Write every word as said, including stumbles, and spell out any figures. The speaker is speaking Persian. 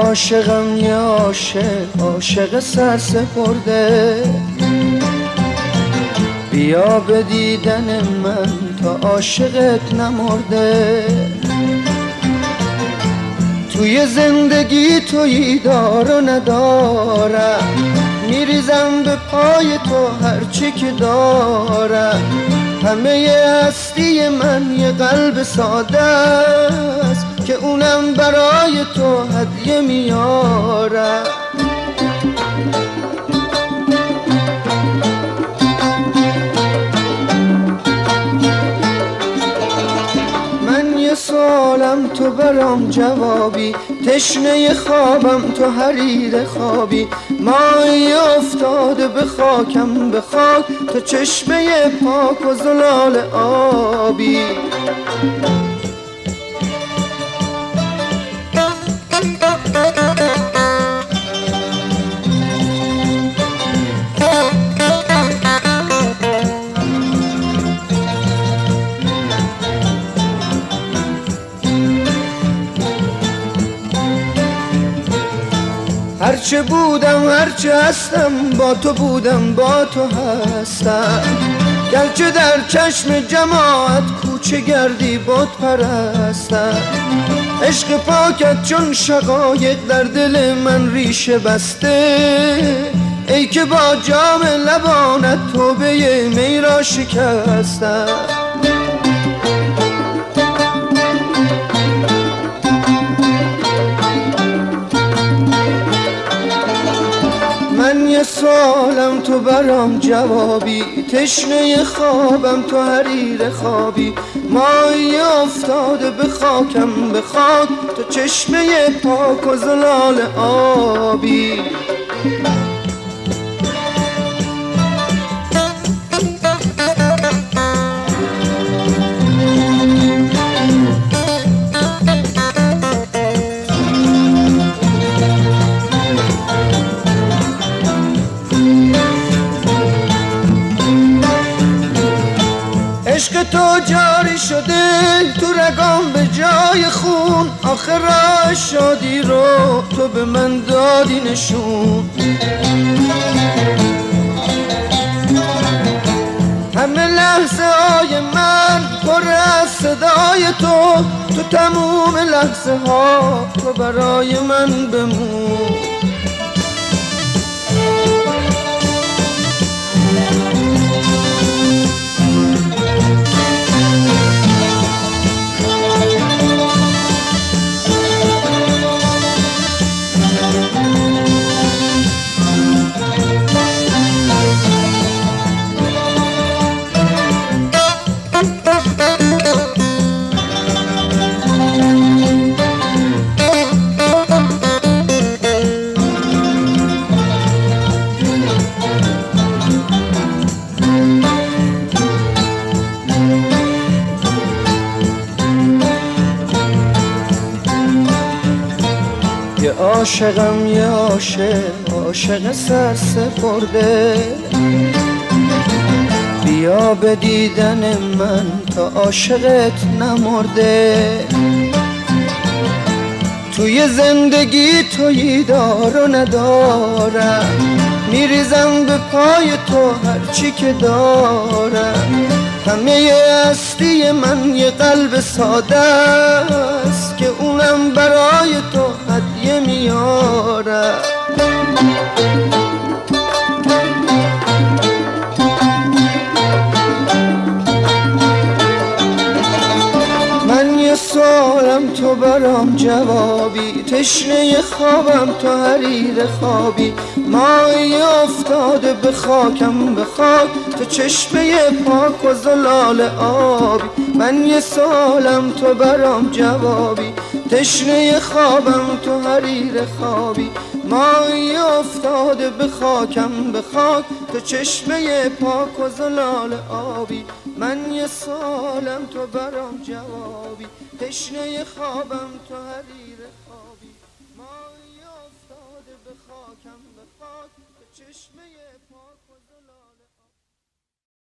عاشقم یه عاشق، عاشق سرسپرده، بیا به دیدن من تا عاشقت نمرده. توی زندگی تویی دار و ندارم، میریزم به پای تو هرچی که دارم. همه هستی من یه قلب ساده است که اونم برای تو هدیه میارم. من یه سوالم تو برام جوابی، تشنه خوابم تو حریر خوابی. مایی افتاده به خاکم به خاک، تو چشمه پاک و زلال آبی. هرچه بودم هرچه هستم با تو بودم با تو هستم. گرچه در چشم جماعت کوچه گردی بت پرستم. عشق پاکت چون شقایق در دل من ریشه بسته، ای که با جام لبانت توبه می را شکستم. من یه سوالم تو برام جوابی، تشنه خوابم تو حریر خوابی. مایی افتاده به خاکم به خاک، تو چشمه پاک و زلال آبی. عشق تو جاری شده تو رگام به جای خون، آخر راه شادی رو تو به من دادی نشون. همه لحظه های من پر از صدای تو، تو تموم لحظه ها تو برای من بمون. یه عاشقم یه عاشق، عاشق سرسپرده، بیا به دیدن من تا عاشقت نمرده. توی زندگی تویی دار و ندارم، میریزم به پای تو هرچی که دارم. همه هستی من یه قلب ساده است که اونم برای تو هدیه میارم. من یه سوالم تو برام جوابی، تشنه خوابم تو حریر خوابی. مایی افتاده به خاکم به خاک، تو چشمه پاک و زلال آبی. من یه سوالم تو برام جوابی، تشنه خوابم تو حریر خوابی. مایی افتاده به خاکم به خاک، تو چشمه پاک و زلال آبی. من یه سوالم تو برام جوابی، تشنه خوابم تو حریر خوابی. مایی افتاده به خاکم به خاک، تو چشمه پاک